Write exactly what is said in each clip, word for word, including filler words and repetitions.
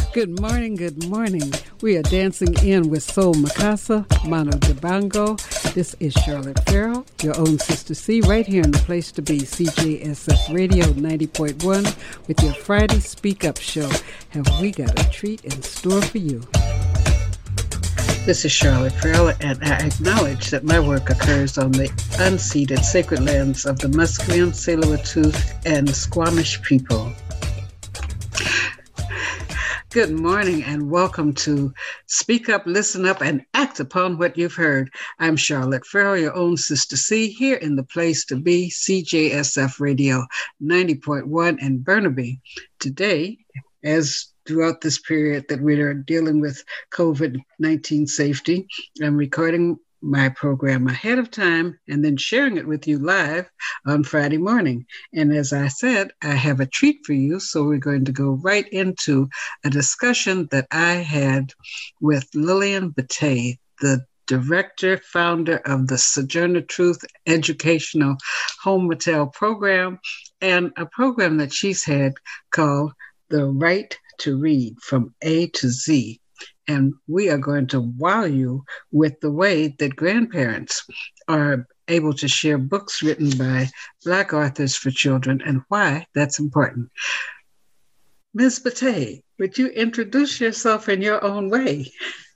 Good morning, good morning. We are dancing in with Soul Mikasa, Mano Dibango. This is Charlotte Farrell, your own Sister C, right here in the place to be, C J S F Radio ninety point one, with your Friday Speak Up show. Have we got a treat in store for you? This is Charlotte Farrell, and I acknowledge that my work occurs on the unceded sacred lands of the Musqueam, Tsleil-Waututh, and Squamish people. Good morning and welcome to Speak Up, Listen Up, and Act Upon What You've Heard. I'm Charlotte Farrell, your own Sister C, here in the place to be, C J S F Radio ninety point one in Burnaby. Today, as throughout this period that we are dealing with COVID nineteen safety, I'm recording my program ahead of time and then sharing it with you live on Friday morning. And as I said, I have a treat for you. So we're going to go right into a discussion that I had with Lillian Batey, the director, founder of the Sojourner Truth Educational Home Motel Program, and a program that she's had called The Right to Read from A to Z. And we are going to wow you with the way that grandparents are able to share books written by Black authors for children and why that's important. Miz Batey, would you introduce yourself in your own way?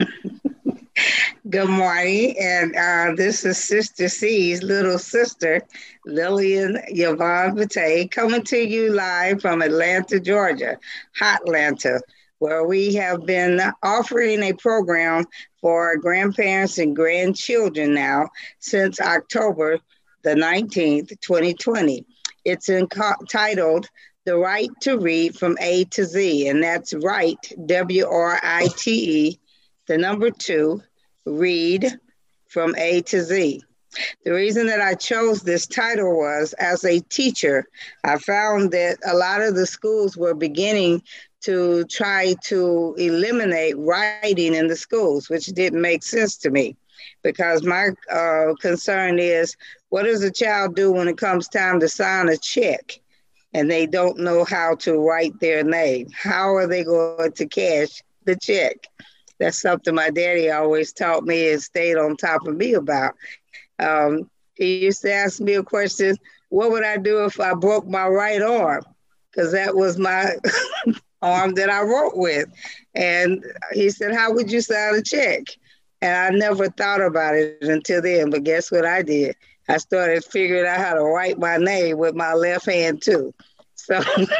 Good morning, and uh, this is Sister C's little sister, Lillian Yvonne Batey, coming to you live from Atlanta, Georgia, Hot Atlanta, where we have been offering a program for grandparents and grandchildren now since October the nineteenth, twenty twenty. It's entitled The Right to Read from A to Z, and that's right, W R I T E, the number two, read from A to Z. The reason that I chose this title was, as a teacher, I found that a lot of the schools were beginning to try to eliminate writing in the schools, which didn't make sense to me, because my uh, concern is, what does a child do when it comes time to sign a check and they don't know how to write their name? How are they going to cash the check? That's something my daddy always taught me and stayed on top of me about. Um, he used to ask me a question, what would I do if I broke my right arm? Because that was my arm that I wrote with. And he said, how would you sign a check? And I never thought about it until then, but guess what I did? I started figuring out how to write my name with my left hand too. So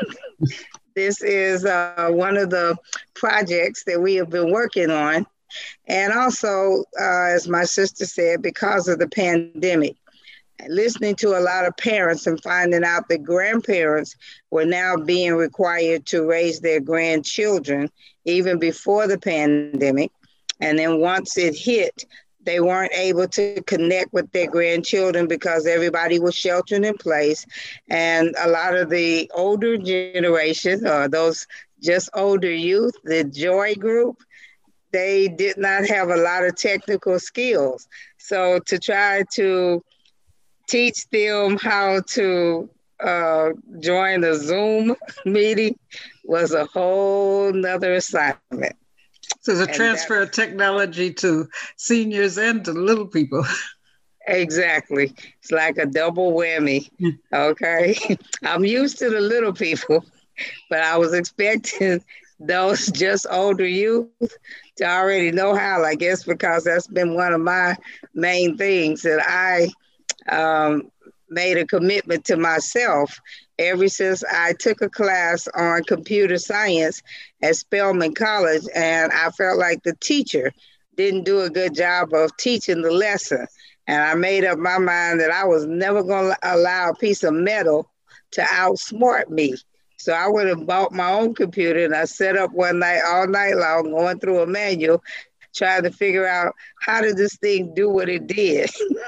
this is uh, one of the projects that we have been working on. And also, uh, as my sister said, because of the pandemic, listening to a lot of parents and finding out that grandparents were now being required to raise their grandchildren even before the pandemic. And then once it hit, they weren't able to connect with their grandchildren because everybody was sheltering in place. And a lot of the older generation, or those just older youth, the Joy group, they did not have a lot of technical skills. So to try to teach them how to uh, join a Zoom meeting was a whole nother assignment. So the transfer of technology to seniors and to little people. Exactly. It's like a double whammy. Okay. I'm used to the little people, but I was expecting those just older youth to already know how, I guess, because that's been one of my main things that I um, made a commitment to myself ever since I took a class on computer science at Spelman College, and I felt like the teacher didn't do a good job of teaching the lesson. And I made up my mind that I was never going to allow a piece of metal to outsmart me. So I went and bought my own computer, and I set up one night, all night long, going through a manual, trying to figure out how did this thing do what it did.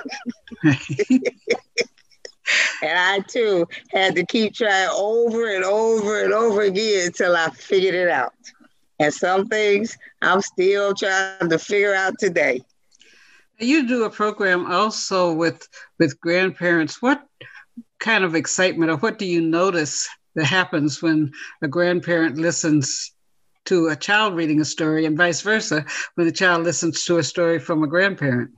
And I, too, had to keep trying over and over and over again until I figured it out. And some things I'm still trying to figure out today. You do a program also with, with grandparents. What kind of excitement or what do you notice that happens when a grandparent listens to a child reading a story and vice versa when the child listens to a story from a grandparent?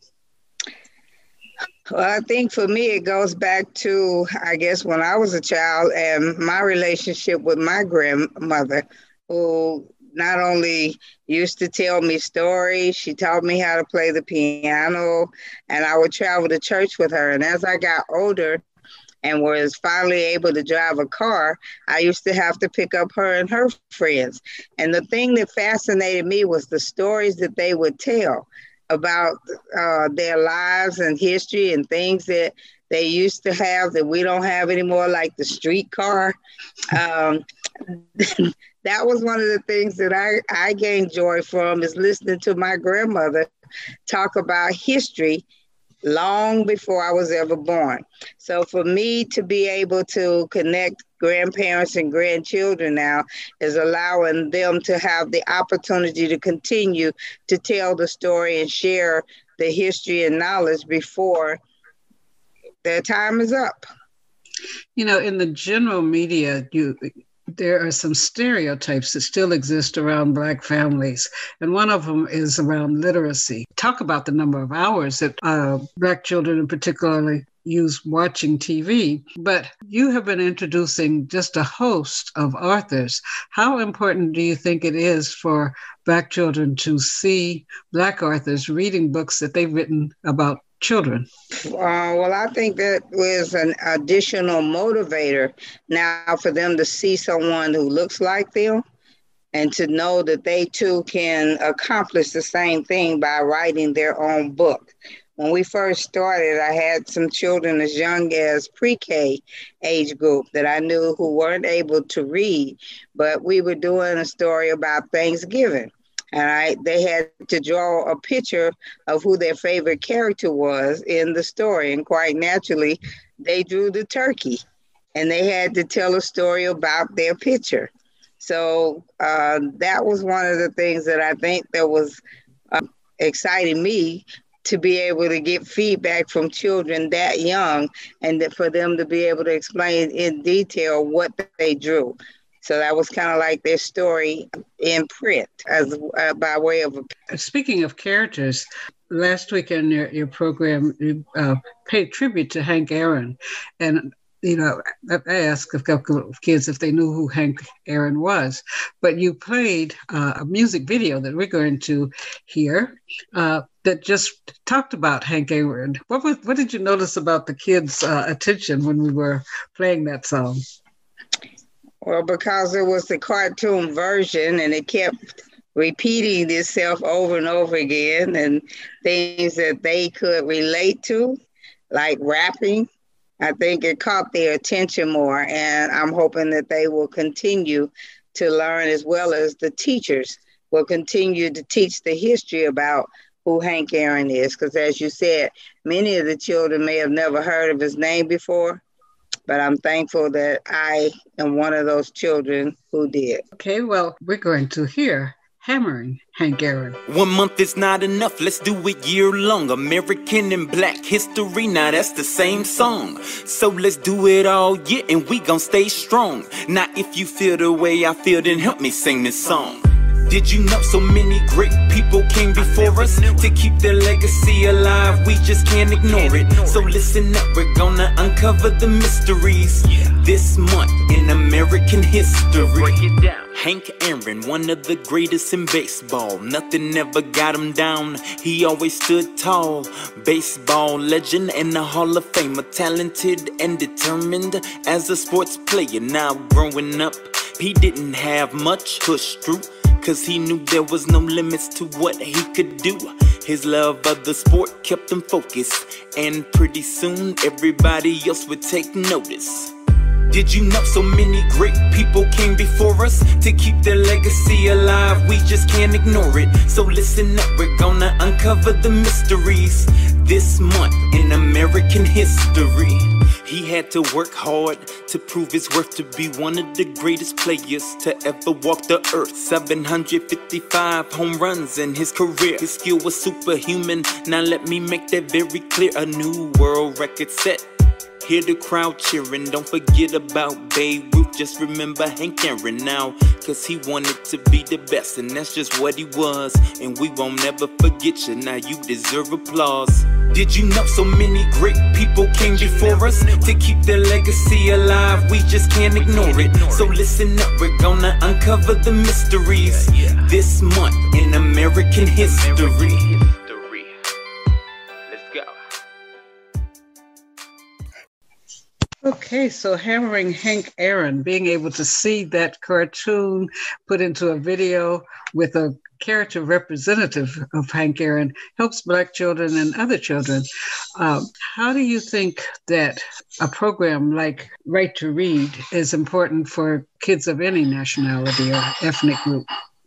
Well, I think for me, it goes back to, I guess, when I was a child and my relationship with my grandmother, who not only used to tell me stories, she taught me how to play the piano, and I would travel to church with her. And as I got older and was finally able to drive a car, I used to have to pick up her and her friends. And the thing that fascinated me was the stories that they would tell about uh, their lives and history and things that they used to have that we don't have anymore, like the streetcar. Um, that was one of the things that I, I gained joy from, is listening to my grandmother talk about history long before I was ever born. So for me to be able to connect grandparents and grandchildren now is allowing them to have the opportunity to continue to tell the story and share the history and knowledge before their time is up. You know, in the general media, you there are some stereotypes that still exist around Black families, and one of them is around literacy. Talk about the number of hours that uh, Black children in particularly use watching T V, but you have been introducing just a host of authors. How important do you think it is for Black children to see Black authors reading books that they've written about children? Uh, well, I think that was an additional motivator now for them to see someone who looks like them and to know that they too can accomplish the same thing by writing their own book. When we first started, I had some children as young as pre-K age group that I knew who weren't able to read, but we were doing a story about Thanksgiving. And I, they had to draw a picture of who their favorite character was in the story. And quite naturally, they drew the turkey. And they had to tell a story about their picture. So uh, that was one of the things that I think that was uh, exciting me, to be able to get feedback from children that young and that for them to be able to explain in detail what they drew. So that was kind of like their story in print, as uh, by way of a... Speaking of characters, last week in your, your program, you uh, paid tribute to Hank Aaron. And, you know, I asked a couple of kids if they knew who Hank Aaron was. But you played uh, a music video that we're going to hear uh, that just talked about Hank Aaron. What, was, what did you notice about the kids' uh, attention when we were playing that song? Well, because it was the cartoon version and it kept repeating itself over and over again, and things that they could relate to, like rapping, I think it caught their attention more. And I'm hoping that they will continue to learn, as well as the teachers will continue to teach the history about who Hank Aaron is. Because as you said, many of the children may have never heard of his name before. But I'm thankful that I am one of those children who did. Okay, well, we're going to hear Hammering Hank Aaron. One month is not enough, let's do it year long. American and Black history, now that's the same song. So let's do it all year and we gon' stay strong. Now if you feel the way I feel, then help me sing this song. Did you know so many great people came before us to keep their legacy alive? We just can't ignore it. So listen up, we're gonna uncover the mysteries this month in American history. Hank Aaron, one of the greatest in baseball. Nothing ever got him down. He always stood tall. Baseball legend and a Hall of Famer. Talented and determined as a sports player. Now growing up, he didn't have much push through, cause he knew there was no limits to what he could do. His love of the sport kept him focused, and pretty soon everybody else would take notice. Did you know so many great people came before us to keep their legacy alive? We just can't ignore it. So listen up, we're gonna uncover the mysteries this month in American history. He had to work hard to prove his worth, to be one of the greatest players to ever walk the earth. seven hundred fifty-five home runs in his career. His skill was superhuman. Now let me make that very clear. A new world record set. hear the crowd cheering. Don't forget about Babe Ruth, just remember Hank Aaron now. Cause he wanted to be the best, and that's just what he was. And we won't never forget you, now you deserve applause. Did you know so many great people came before us? To keep their legacy alive, we just can't ignore it. So listen up, we're gonna uncover the mysteries this month in American history. Okay, so hammering Hank Aaron, being able to see that cartoon put into a video with a character representative of Hank Aaron helps Black children and other children. Um, how do you think that a program like Right to Read is important for kids of any nationality or ethnic group?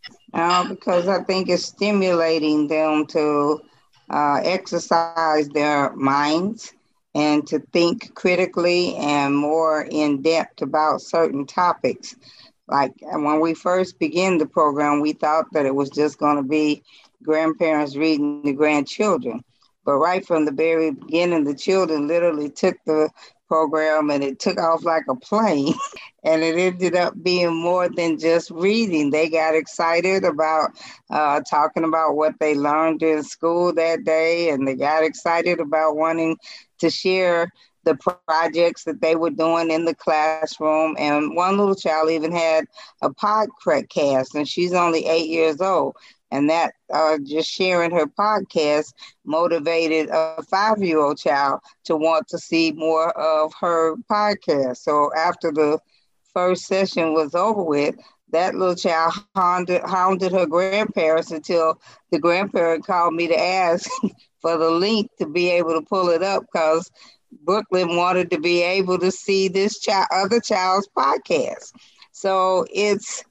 Uh, because I think it's stimulating them to uh, exercise their minds and to think critically and more in depth about certain topics. Like when we first began the program, we thought that it was just going to be grandparents reading to grandchildren. But right from the very beginning, the children literally took the program and it took off like a plane. And it ended up being more than just reading. They got excited about uh, talking about what they learned in school that day. And they got excited about wanting to share the projects that they were doing in the classroom. And one little child even had a podcast, and she's only eight years old. And that uh, just sharing her podcast motivated a five-year-old child to want to see more of her podcast. So after the first session was over with, that little child hounded, hounded her grandparents until the grandparent called me to ask for the link to be able to pull it up, because Brooklyn wanted to be able to see this child, other child's podcast. So it's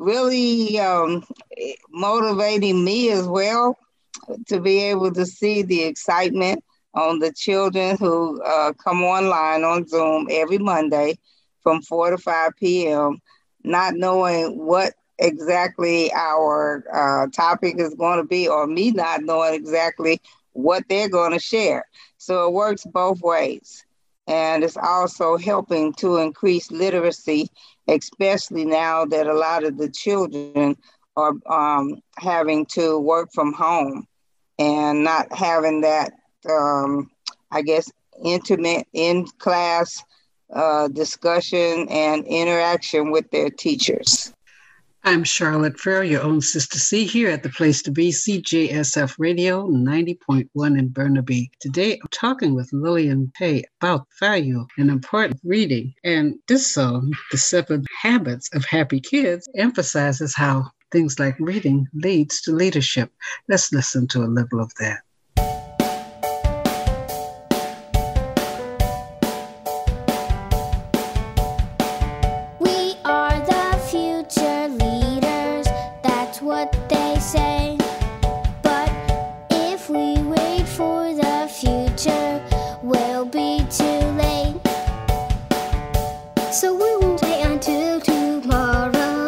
really um, motivating me as well to be able to see the excitement on the children who uh, come online on Zoom every Monday from four to five p.m., not knowing what exactly our uh, topic is going to be, or me not knowing exactly what they're going to share. So it works both ways. And it's also helping to increase literacy, especially now that a lot of the children are um, having to work from home and not having that, um, I guess, intimate in-class uh, discussion and interaction with their teachers. I'm Charlotte Farrell, your own Sister C, here at the place to be, C J S F Radio ninety point one in Burnaby. Today, I'm talking with Lillian Pay about value and important reading. And this song, The Seven Habits of Happy Kids, emphasizes how things like reading leads to leadership. Let's listen to a little of that.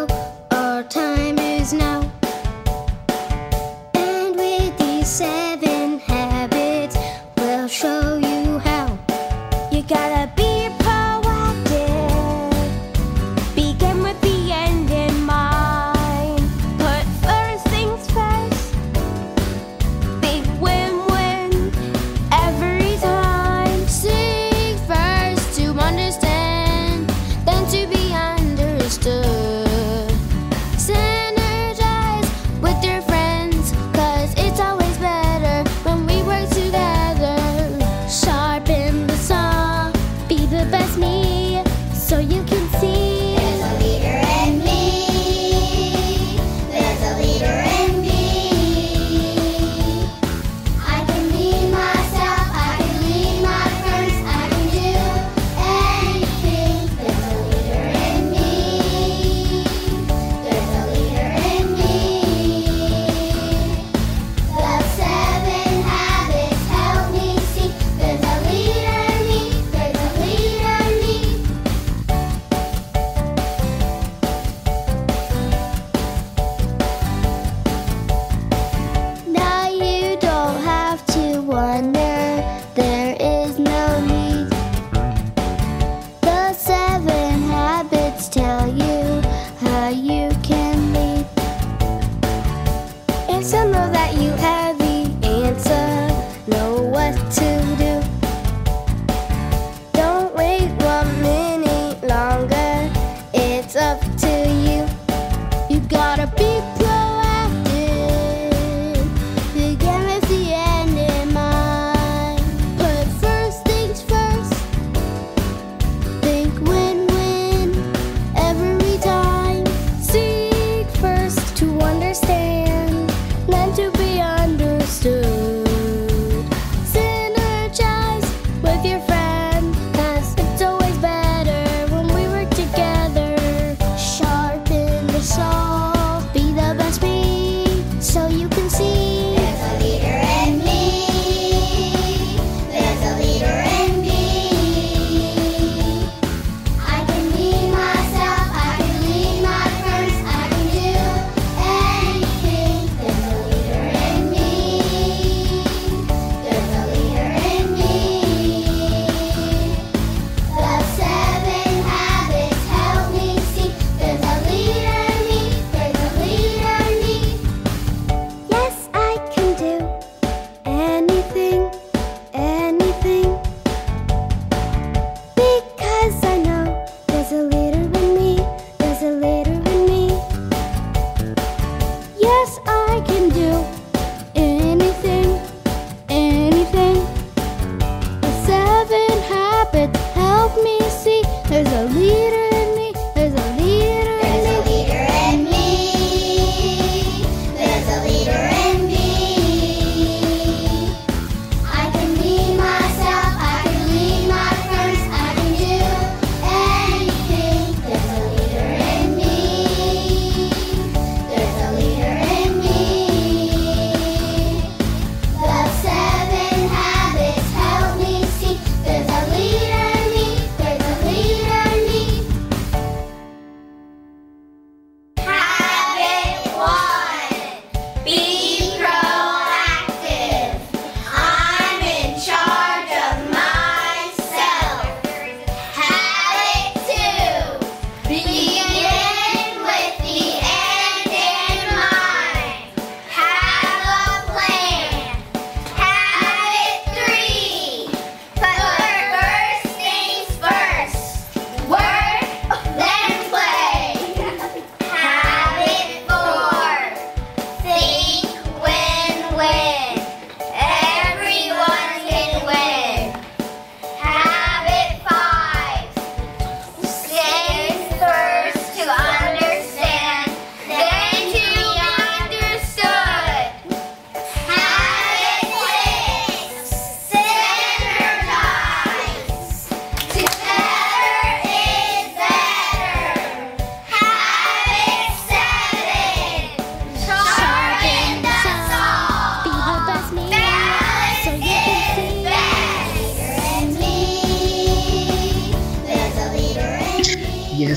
Seven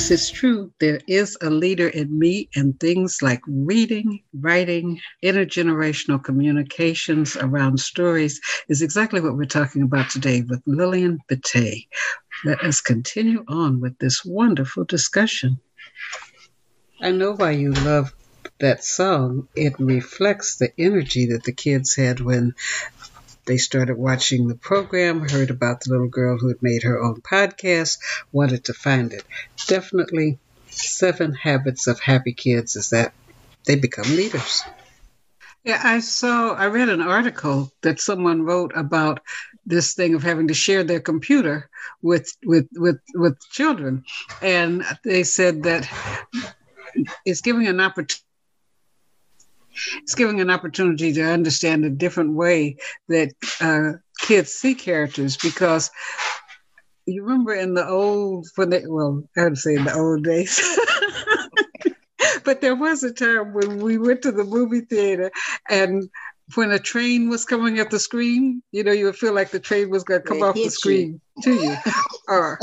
Yes, it's true. There is a leader in me, and things like reading, writing, intergenerational communications around stories is exactly what we're talking about today with Lillian Bethay. Let us continue on with this wonderful discussion. I know why you love that song. It reflects the energy that the kids had when they started watching the program, heard about the little girl who had made her own podcast, wanted to find it. Definitely Seven Habits of Happy Kids is that they become leaders. Yeah, I saw, I read an article that someone wrote about this thing of having to share their computer with, with, with, with children. And they said that it's giving an opportunity It's giving an opportunity to understand a different way that uh, kids see characters, because you remember in the old, when they, well, I would say in the old days, but there was a time when we went to the movie theater and when a train was coming at the screen, you know, you would feel like the train was going to come off the screen you. to you. or,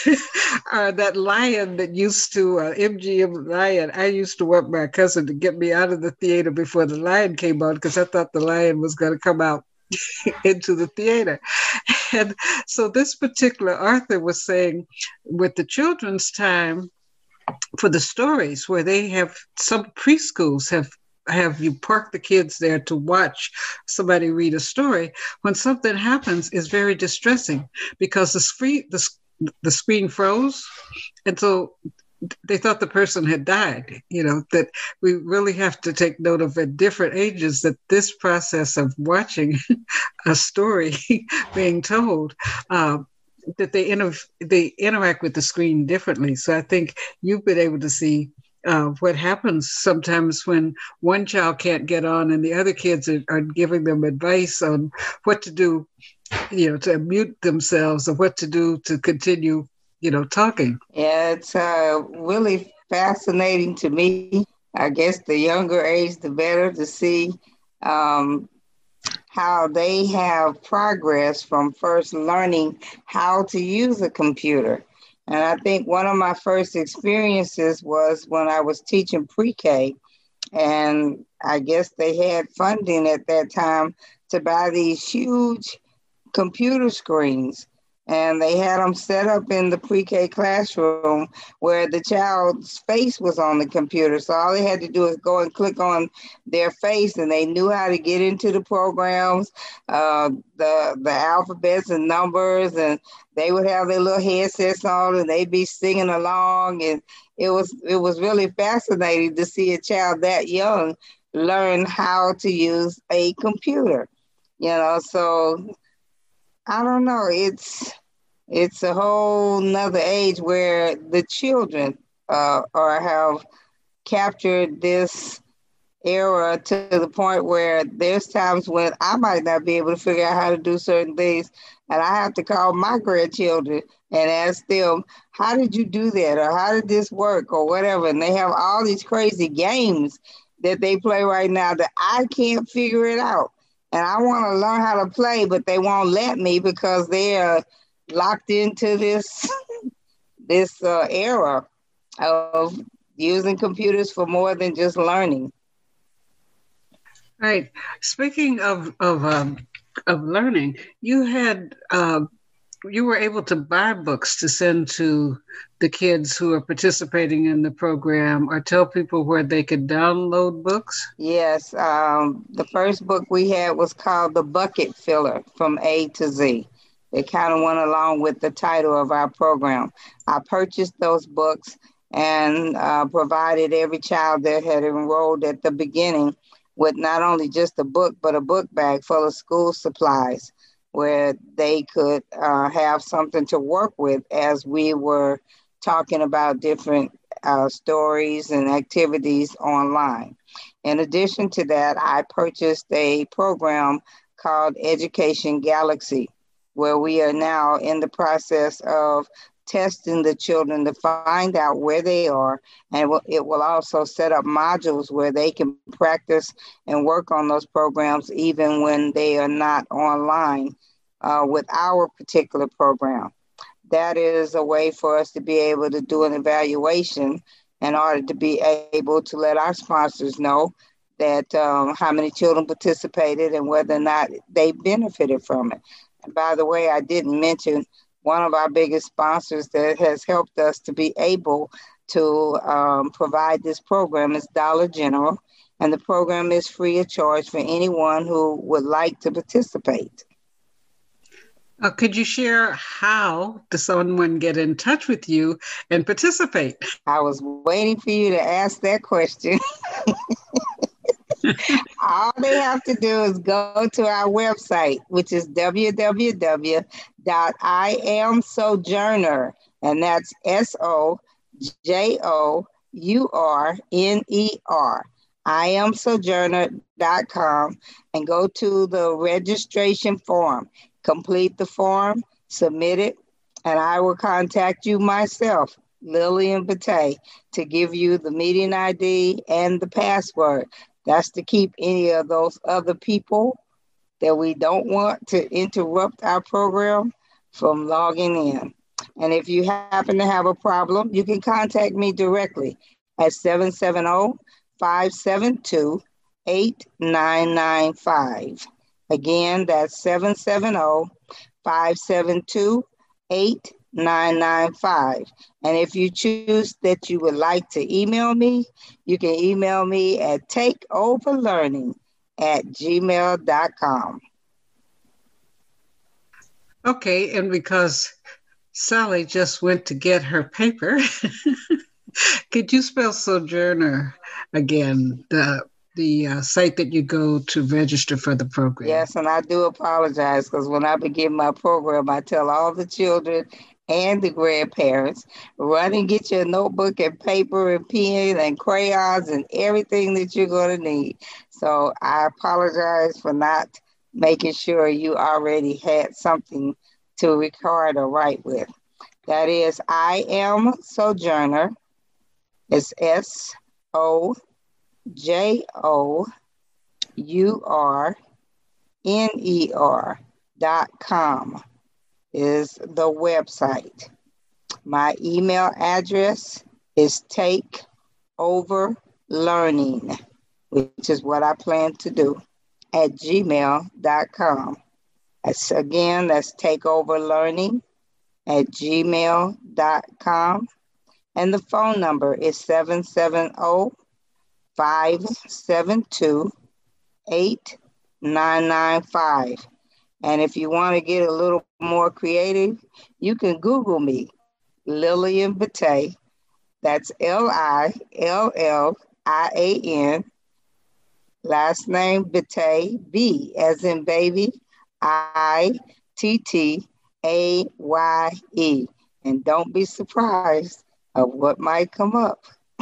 or that lion that used to, uh, M G M lion, I used to want my cousin to get me out of the theater before the lion came on because I thought the lion was going to come out into the theater. And so this particular author was saying with the children's time for the stories where they have, some preschools have have you park the kids there to watch somebody read a story, when something happens is very distressing because the screen, the, the screen froze. And so they thought the person had died, you know, that we really have to take note of at different ages that this process of watching a story being told, uh, that they, inter- they interact with the screen differently. So I think you've been able to see Uh, what happens sometimes when one child can't get on and the other kids are, are giving them advice on what to do, you know, to mute themselves or what to do to continue, you know, talking. Yeah, it's uh, really fascinating to me. I guess the younger age, the better, to see um, how they have progress from first learning how to use a computer. And I think one of my first experiences was when I was teaching pre-K, and I guess they had funding at that time to buy these huge computer screens. And they had them set up in the pre-K classroom where the child's face was on the computer. So all they had to do is go and click on their face, and they knew how to get into the programs, uh, the the alphabets and numbers, and they would have their little headsets on, and they'd be singing along. And it was it was really fascinating to see a child that young learn how to use a computer. You know, so I don't know. It's it's a whole nother age where the children uh, are have captured this era to the point where there's times when I might not be able to figure out how to do certain things, and I have to call my grandchildren and ask them, "How did you do that?" or "How did this work?" or whatever. And they have all these crazy games that they play right now that I can't figure it out. And I want to learn how to play, but they won't let me because they are locked into this this uh, era of using computers for more than just learning. Right. Speaking of of um, of learning, you had uh, you were able to buy books to send to the kids who are participating in the program, or tell people where they could download books? Yes. Um, the first book we had was called The Bucket Filler from A to Z. It kind of went along with the title of our program. I purchased those books and uh, provided every child that had enrolled at the beginning with not only just a book, but a book bag full of school supplies where they could uh, have something to work with as we were talking about different uh, stories and activities online. In addition to that, I purchased a program called Education Galaxy, where we are now in the process of testing the children to find out where they are. And it will, it will also set up modules where they can practice and work on those programs even when they are not online uh, with our particular program. that is a way for us to be able to do an evaluation in order to be able to let our sponsors know that um, how many children participated and whether or not they benefited from it. And by the way, I didn't mention one of our biggest sponsors that has helped us to be able to um, provide this program is Dollar General, and the program is free of charge for anyone who would like to participate. Uh, could you share how does someone get in touch with you and participate? I was waiting for you to ask that question. All they have to do is go to our website, which is w w w dot i am sojourner, and that's S O J O U R N E R, I am sojourner dot com, and go to the registration form. Complete the form, submit it, and I will contact you myself, Lillian Batay, to give you the meeting I D and the password. That's to keep any of those other people that we don't want to interrupt our program from logging in. And if you happen to have a problem, you can contact me directly at seven seven zero, five seven two, eight nine nine five. Again, that's seven seven zero, five seven two, eight nine nine five. And if you choose that you would like to email me, you can email me at takeoverlearning at gmail dot com. Okay, and because Sally just went to get her paper, could you spell Sojourner again, the the uh, site that you go to register for the program? Yes, and I do apologize because when I begin my program, I tell all the children and the grandparents, run and get your notebook and paper and pen and crayons and everything that you're going to need. So I apologize for not making sure you already had something to record or write with. That is I am Sojourner. It's S O J O U R N E R dot com is the website. My email address is takeoverlearning, which is what I plan to do, at gmail dot com. That's, again, that's takeoverlearning at gmail dot com. And the phone number is seven seven zero, five seven two, eight nine nine five. And if you want to get a little more creative, you can Google me, Lillian Batay. That's L I L L I A N. Last name Batay, B as in baby, I T T A Y E. And don't be surprised of what might come up.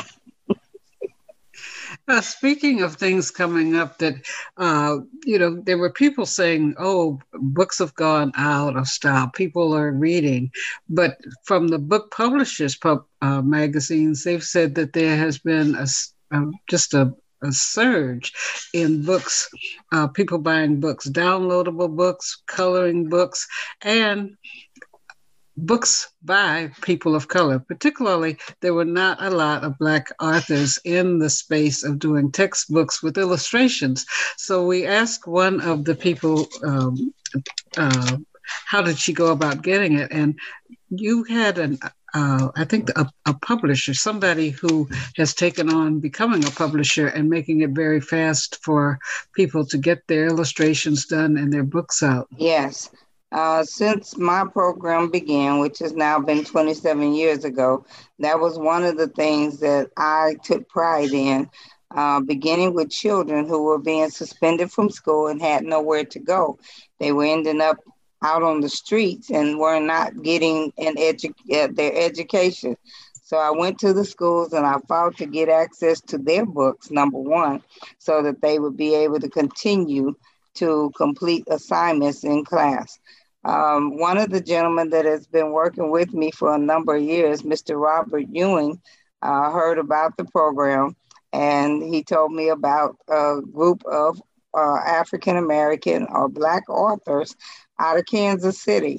Uh, speaking of things coming up that, uh, you know, there were people saying, oh, books have gone out of style. People are reading. But from the book publishers pub, uh, magazines, they've said that there has been a, uh, just a, a surge in books, uh, people buying books, downloadable books, coloring books, and books by people of color. Particularly, there were not a lot of Black authors in the space of doing textbooks with illustrations. So we asked one of the people, um, uh, how did she go about getting it? And you had an, uh, I think a, a publisher, somebody who has taken on becoming a publisher and making it very fast for people to get their illustrations done and their books out. Yes. Uh, since my program began, which has now been twenty-seven years ago, that was one of the things that I took pride in, uh, beginning with children who were being suspended from school and had nowhere to go. They were ending up out on the streets and were not getting an edu- uh, their education. So I went to the schools and I fought to get access to their books, number one, so that they would be able to continue to complete assignments in class. Um, one of the gentlemen that has been working with me for a number of years, Mister Robert Ewing, uh, heard about the program, and he told me about a group of uh, African-American or Black authors out of Kansas City.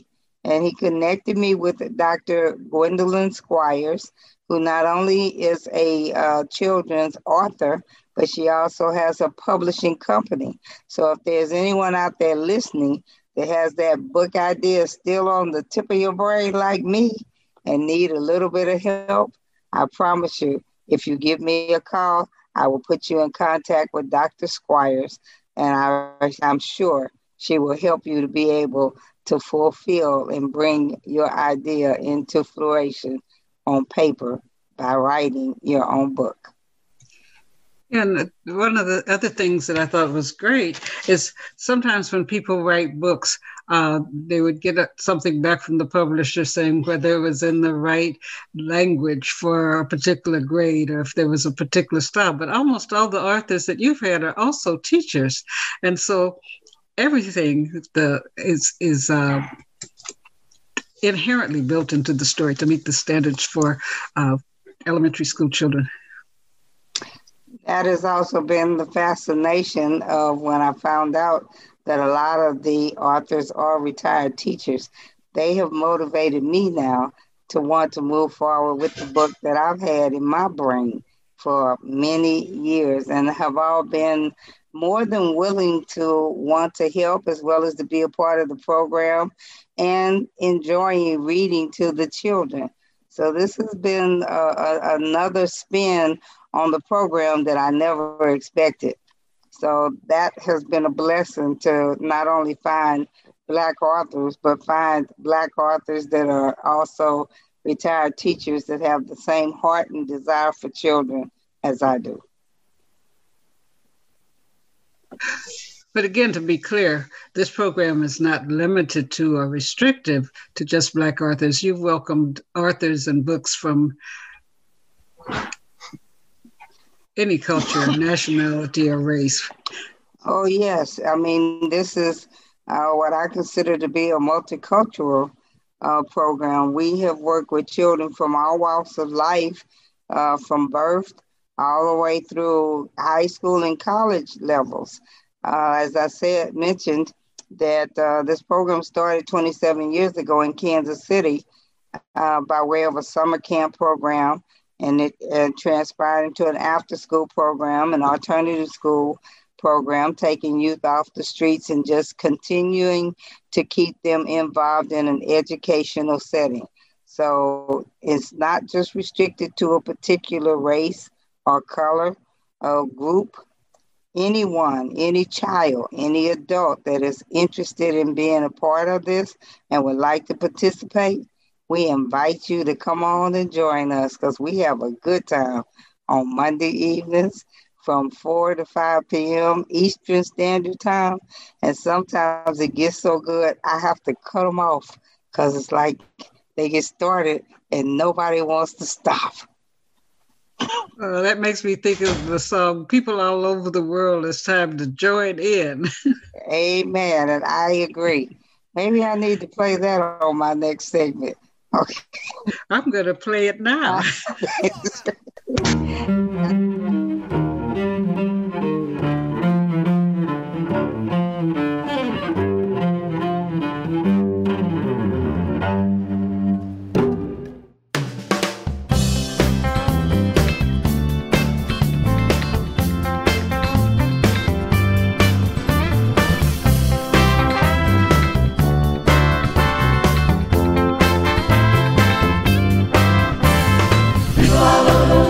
And he connected me with Doctor Gwendolyn Squires, who not only is a uh, children's author, but she also has a publishing company. So if there's anyone out there listening that has that book idea still on the tip of your brain like me and need a little bit of help, I promise you, if you give me a call, I will put you in contact with Doctor Squires, and I, I'm sure she will help you to be able to fulfill and bring your idea into fruition on paper by writing your own book. And one of the other things that I thought was great is sometimes when people write books, uh, they would get something back from the publisher saying whether it was in the right language for a particular grade or if there was a particular style. But almost all the authors that you've had are also teachers. And so everything the, is, is uh, inherently built into the story to meet the standards for uh, elementary school children. That has also been the fascination of when I found out that a lot of the authors are retired teachers. They have motivated me now to want to move forward with the book that I've had in my brain for many years, and have all been more than willing to want to help as well as to be a part of the program and enjoying reading to the children. So this has been a, a, another spin on the program that I never expected. So that has been a blessing to not only find Black authors, but find Black authors that are also retired teachers that have the same heart and desire for children as I do. But again, to be clear, this program is not limited to or restrictive to just Black authors. You've welcomed authors and books from any culture, nationality, or race. Oh, yes. I mean, this is uh, what I consider to be a multicultural uh, program. We have worked with children from all walks of life, uh, from birth all the way through high school and college levels. Uh, as I said, mentioned that uh, this program started twenty-seven years ago in Kansas City uh, by way of a summer camp program, and it uh, transpired into an after-school program, an alternative school program, taking youth off the streets and just continuing to keep them involved in an educational setting. So it's not just restricted to a particular race or color or group. Anyone, any child, any adult that is interested in being a part of this and would like to participate, we invite you to come on and join us, because we have a good time on Monday evenings from four to five p.m. Eastern Standard Time. And sometimes it gets so good, I have to cut them off because it's like they get started and nobody wants to stop. Uh, that makes me think of the song, People All Over the World, It's Time to Join In. Amen. And I agree. Maybe I need to play that on my next segment. Okay. I'm going to play it now. People all over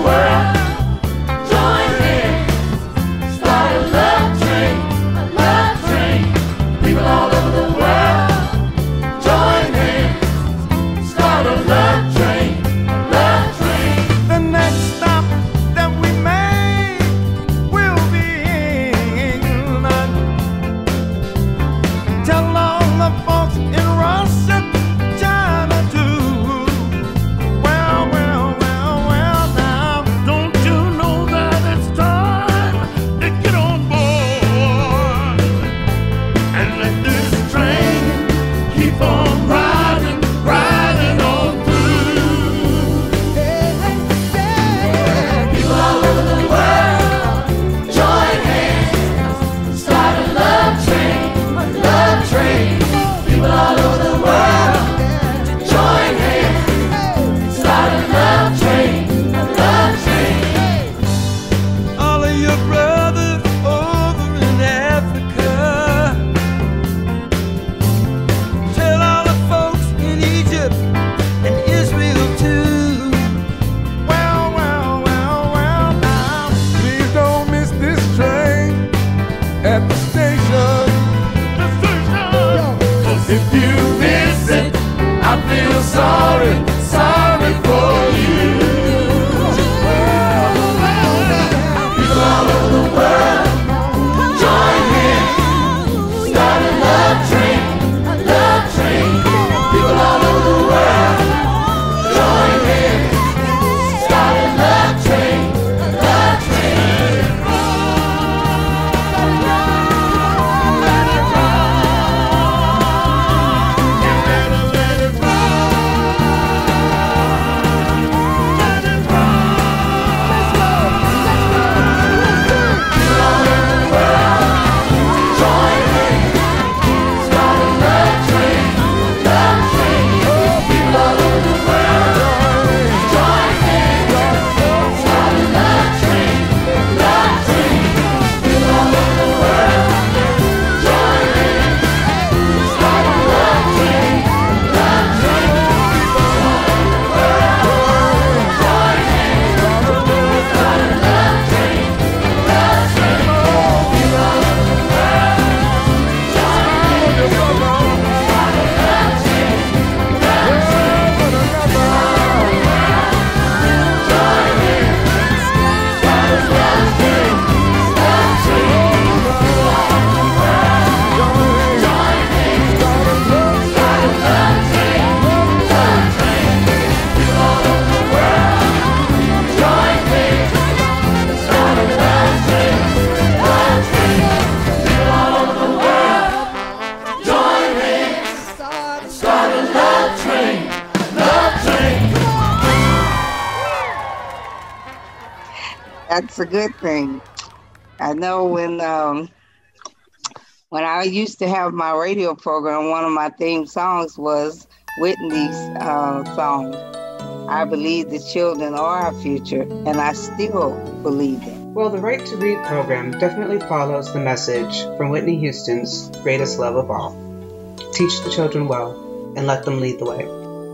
That's a good thing. I know when um, when I used to have my radio program, one of my theme songs was Whitney's uh, song, I believe the children are our future, and I still believe it. Well, the Right to Read program definitely follows the message from Whitney Houston's Greatest Love of All. Teach the children well and let them lead the way.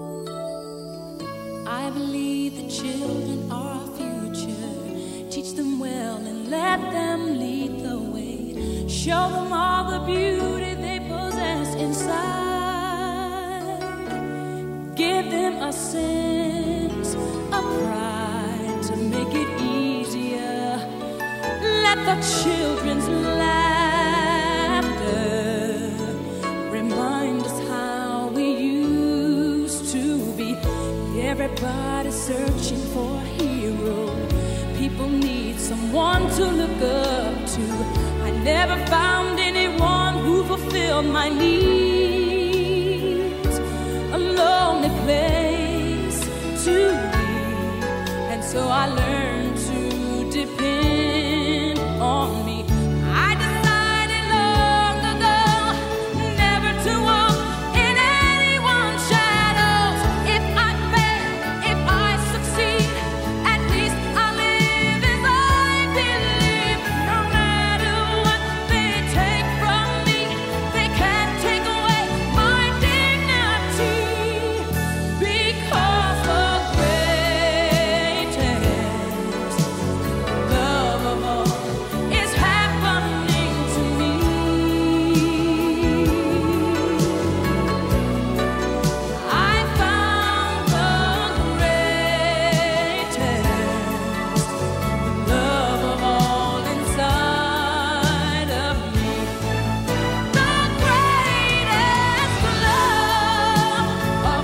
I believe the children are our future. Teach them well and let them lead the way. Show them all the beauty they possess inside. Give them a sense of pride to make it easier. Let the children's laughter remind us how we used to be. Everybody's searching for a hero. People need someone to look up to. I never found anyone who fulfilled my needs. A lonely place to be, and so I learned to depend on me. I decided long ago never to walk in anyone's shadows. If I fail, if I succeed, at least I live as I believe. No matter what they take from me, they can't take away my dignity, because the greatest love of all is happening to me. I found the greatest love of all inside of me. The greatest love of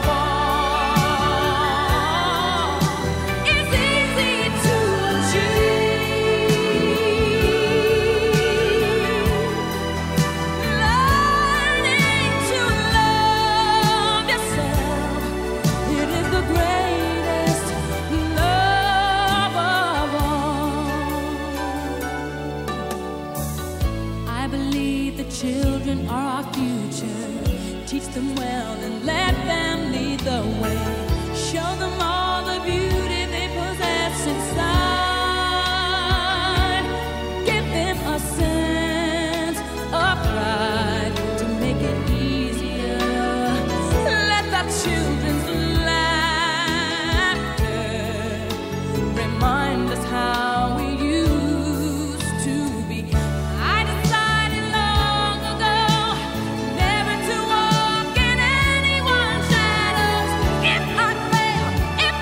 all is easy to achieve. Learning to love yourself, it is the greatest love of all. I believe the children are our future. Teach them well and let them lead the way. Show them all the beauty they possess inside. Give them a sense of pride to make it easier. Let the children's laughter remind us how we used to be. I decided long ago never to walk in anyone's shadows. If I fail, if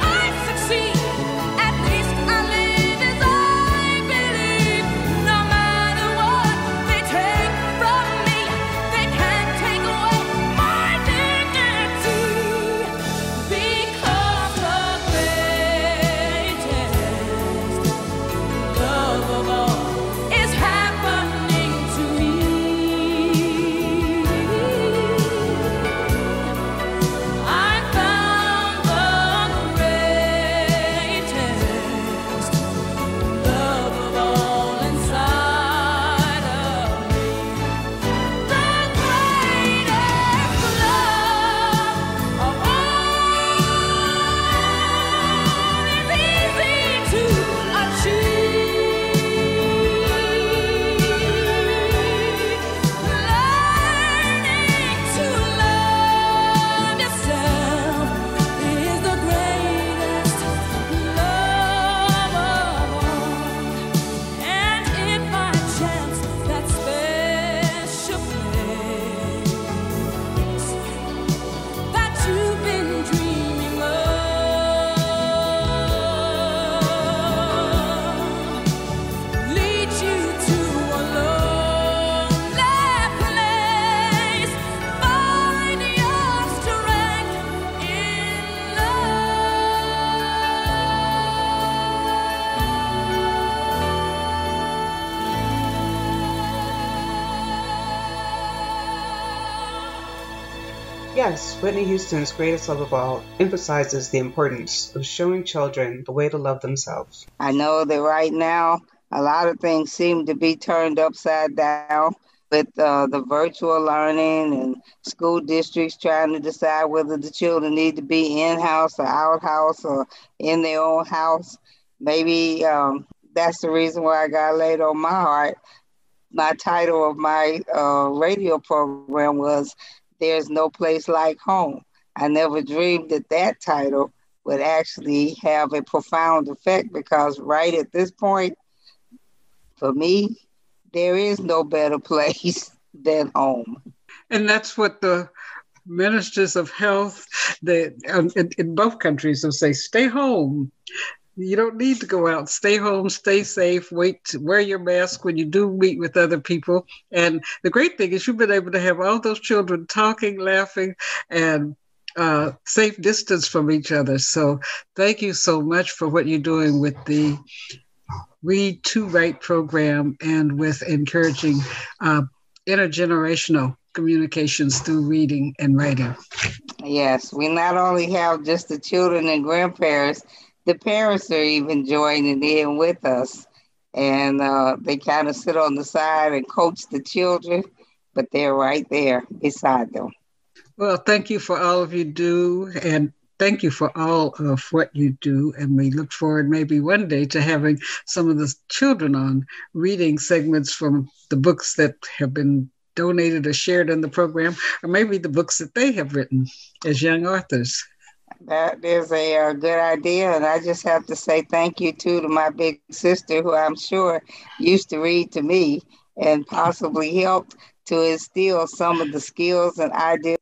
Yes, Whitney Houston's Greatest Love of All emphasizes the importance of showing children the way to love themselves. I know that right now, a lot of things seem to be turned upside down with uh, the virtual learning and school districts trying to decide whether the children need to be in-house or out-house or in their own house. Maybe um, that's the reason why I got laid on my heart. My title of my uh, radio program was There's No Place Like Home. I never dreamed that that title would actually have a profound effect, because right at this point, for me, there is no better place than home. And that's what the ministers of health they, um, in, in both countries will say, stay home. You don't need to go out. Stay home, stay safe, wait, to wear your mask when you do meet with other people. And the great thing is you've been able to have all those children talking, laughing, and uh, safe distance from each other. So thank you so much for what you're doing with the Read to Write program and with encouraging uh, intergenerational communications through reading and writing. Yes, we not only have just the children and grandparents, the parents are even joining in with us, and uh, they kind of sit on the side and coach the children, but they're right there beside them. Well, thank you for all of you do, and thank you for all of what you do. And we look forward maybe one day to having some of the children on reading segments from the books that have been donated or shared in the program, or maybe the books that they have written as young authors. That is a, a good idea, and I just have to say thank you, too, to my big sister, who I'm sure used to read to me and possibly helped to instill some of the skills and ideas.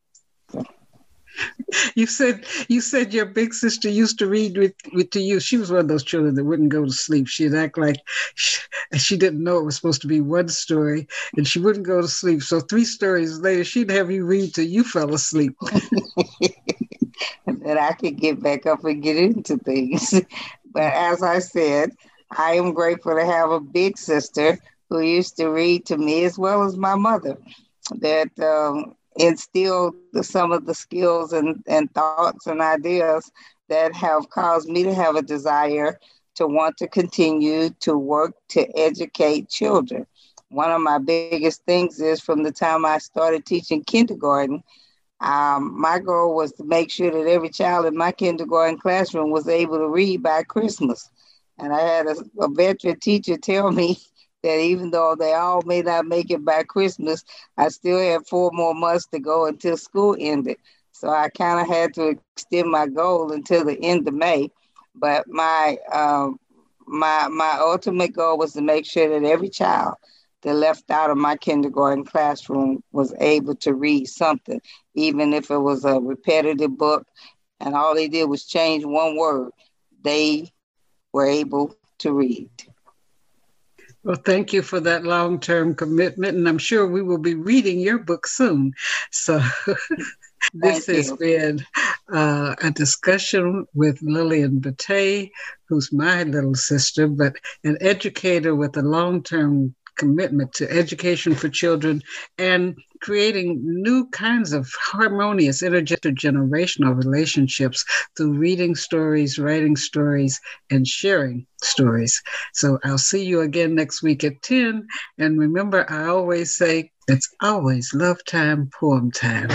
You said you said your big sister used to read with, with to you. She was one of those children that wouldn't go to sleep. She'd act like she, she didn't know it was supposed to be one story, and she wouldn't go to sleep. So three stories later, she'd have you read till you fell asleep. And then I could get back up and get into things. But as I said, I am grateful to have a big sister who used to read to me, as well as my mother, that um, instilled some of the skills and, and thoughts and ideas that have caused me to have a desire to want to continue to work to educate children. One of my biggest things is from the time I started teaching kindergarten, Um, my goal was to make sure that every child in my kindergarten classroom was able to read by Christmas. And I had a, a veteran teacher tell me that even though they all may not make it by Christmas, I still had four more months to go until school ended. So I kind of had to extend my goal until the end of May. But my, um, my, my ultimate goal was to make sure that every child that left out of my kindergarten classroom was able to read something, even if it was a repetitive book and all they did was change one word. They were able to read. Well, thank you for that long-term commitment, and I'm sure we will be reading your book soon. So this has been uh, a discussion with Lillian Batey, who's my little sister, but an educator with a long-term commitment to education for children and creating new kinds of harmonious intergenerational relationships through reading stories, writing stories, and sharing stories. So I'll see you again next week at ten. And remember, I always say, it's always love time, poem time.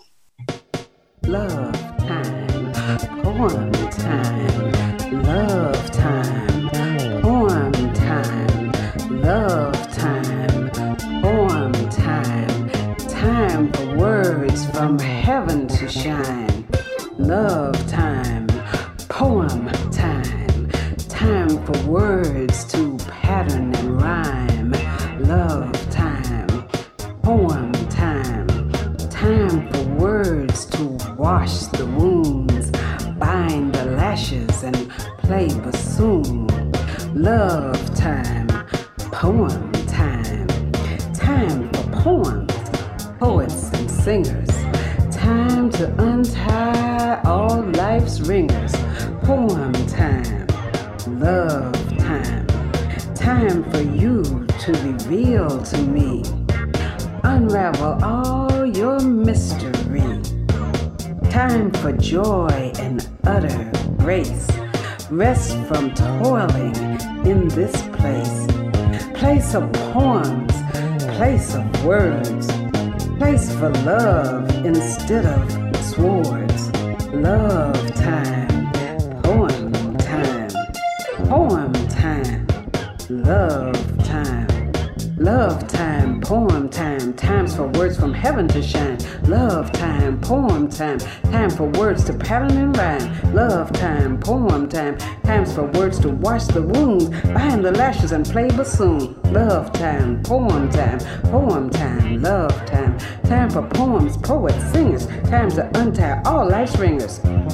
Love time, poem time, love time, poem time, love time, poem time, time for words from heaven to shine. Love time, poem time, time for words to pattern and rhyme. Love time, poem time, time for words to wash the wounds, bind the lashes and play bassoon. Love time, poem time, time for poems, poets and singers, time to untie all life's ringers. Poem time, love time, time for you to reveal to me, unravel all your mystery. Time for joy and utter grace. Rest from toiling in this place. Place of poems, place of words. Place for love instead of swords. Love time, poem time, poem time, love time. Love time, poem time, times for words from heaven to shine. Love time, poem time, time for words to pattern and rhyme. Love time, poem time, times for words to wash the wounds, bind the lashes and play bassoon. Love time, poem time, poem time, love time, time for poems, poets, singers, times to untie all life's ringers.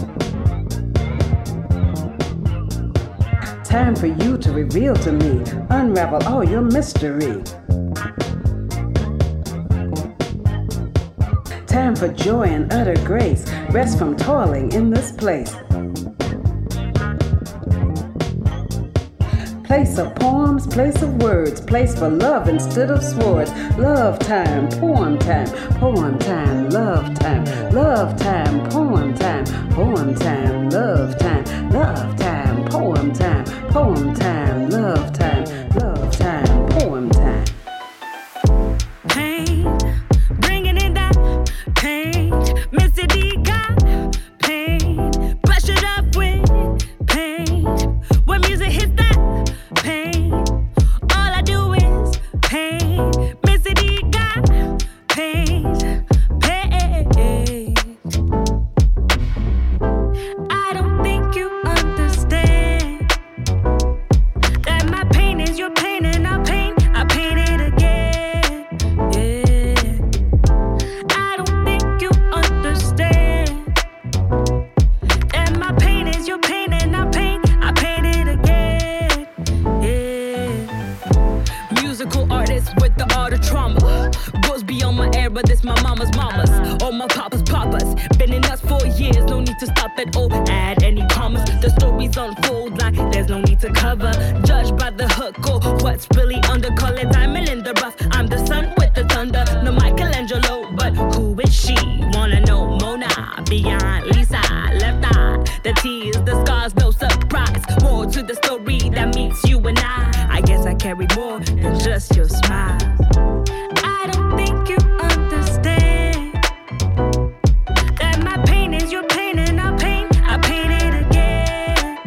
Time for you to reveal to me, unravel all your mystery. Time for joy and utter grace, rest from toiling in this place. Place of poems, place of words, place for love instead of swords. Love time, poem time, poem time, love time, love time, poem time, poem time, love time, love time, poem time, poem time, love time, love time, poem time. Pain, bringing in that pain. Missy D got pain, brush it up with pain. When music hits that pain, all I do is pain. Missy D got pain, pain. I don't think you understand that my pain is your pain and I pain, I paint it again. Yeah. I don't think you understand that my pain is your pain and I pain, I paint it again. Yeah. Musical artist with the art of trauma. Goes beyond my era, this my mama's mamas. Or my papa's papas. Been in us for years, no need to stop at all. Add any commas. The stories unfold like there's no need to cover. Judged by the hook or what's really under. Call it diamond in the rough. I'm the sun with the thunder. No Michelangelo, but who is she? Wanna know Mona, beyond Lisa, left eye. The tears, the scars, no surprise. More to the story that meets you and I. I guess I carry more than just your smile. I don't think you understand that my pain is your pain and I pain, I paint it again.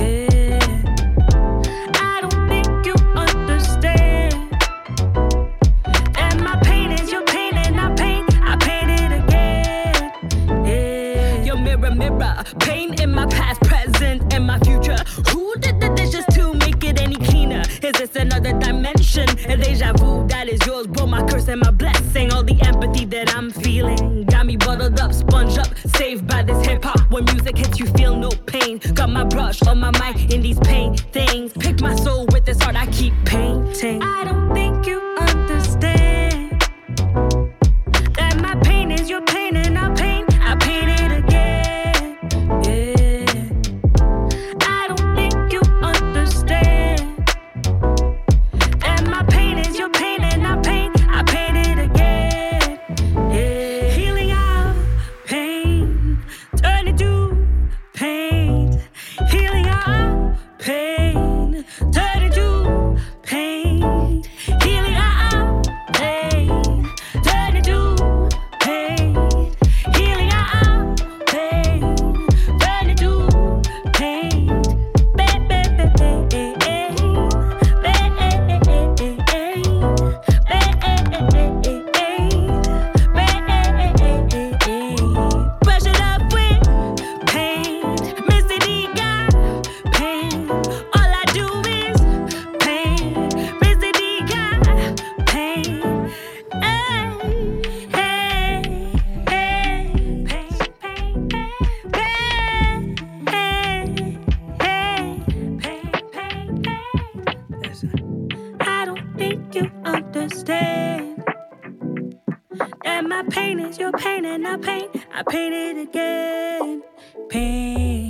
Yeah. I don't think you understand that my pain is your pain and I pain, I paint it again. Yeah. Your mirror, mirror, pain in my past, present, and my future. Who did the dishes to make it any cleaner? Is this another dimension? A deja vu that is yours, both my curse and my blessing. All the empathy that I'm feeling got me bottled up, sponge up, saved by this hip hop. When music hits, you feel no pain. Got my brush on my mic in these pain things. Pick my soul with this art I keep painting. I don't think you understand that my pain is your pain and I pain, I paint it again. Yeah. I don't think you understand that my pain is your pain and I pain, I paint it again. Yeah. Healing out pain, turn into pain. Healing out pain, turn into pain. Healing out pain, turn into pain. Healing out pain, turn into pain. Pain, pain, pain, pain, brush it up with pain. Missy D got pain. All I do is pain. Missy D got pain. Hey, hey, hey, pain, pain, pain, pain, pain, pain, pain. Listen, I don't think you understand that my pain is your pain and I paint, I paint it again. Pain.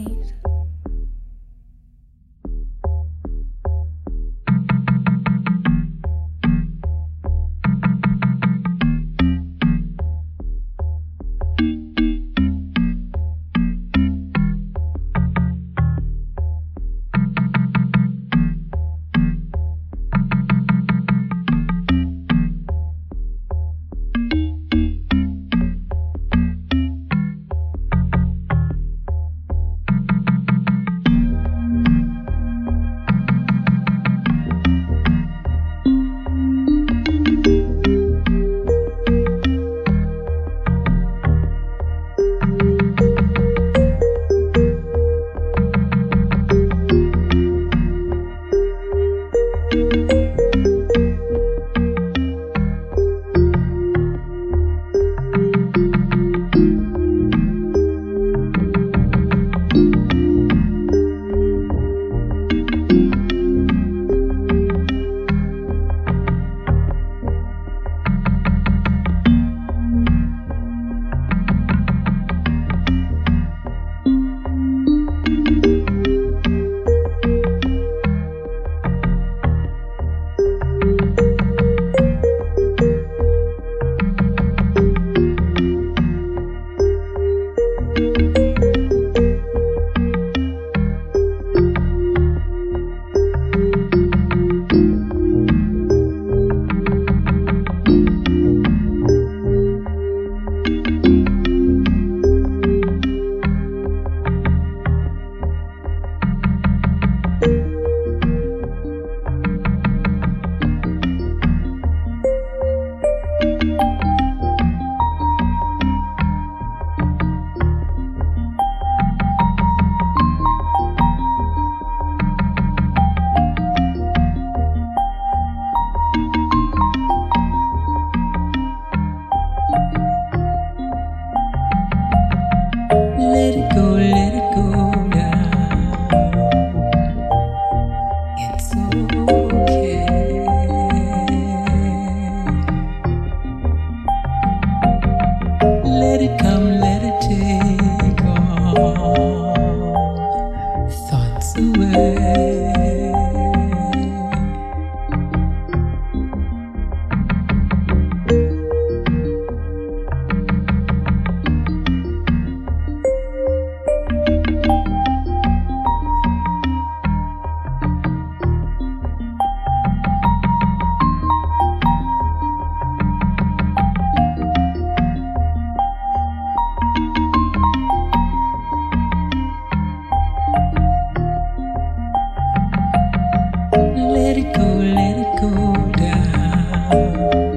go, let it go down.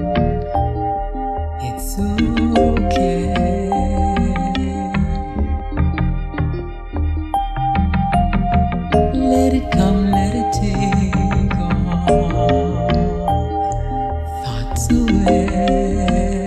It's okay. Let it come, let it take all thoughts away.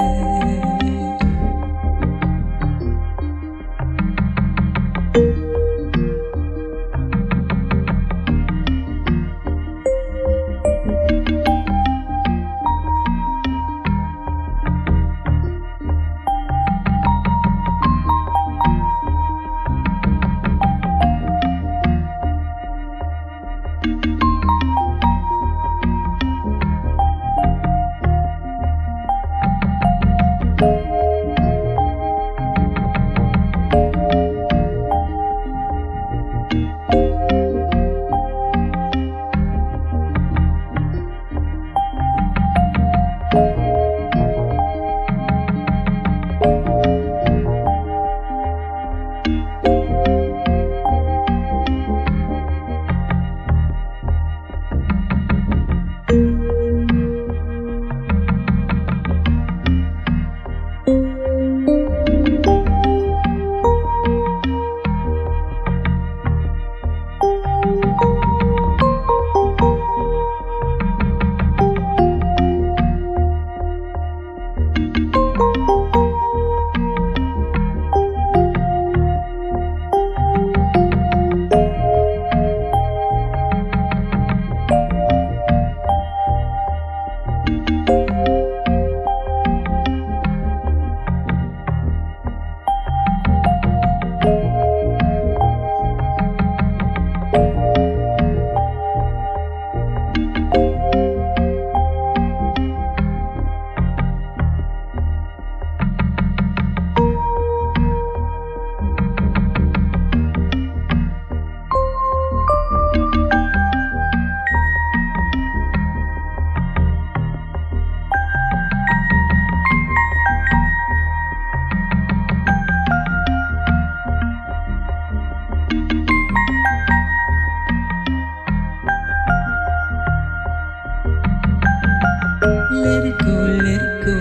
Let it go, let it go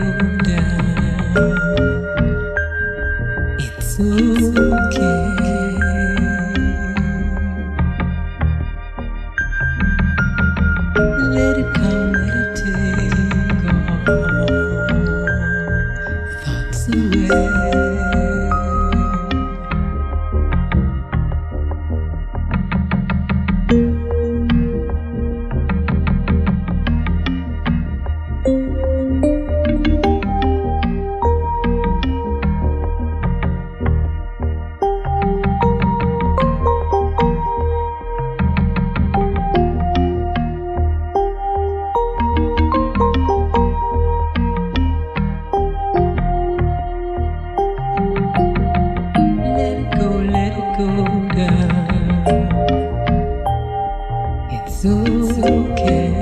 down. It's okay. Let it come, let it take all thoughts away. It's okay.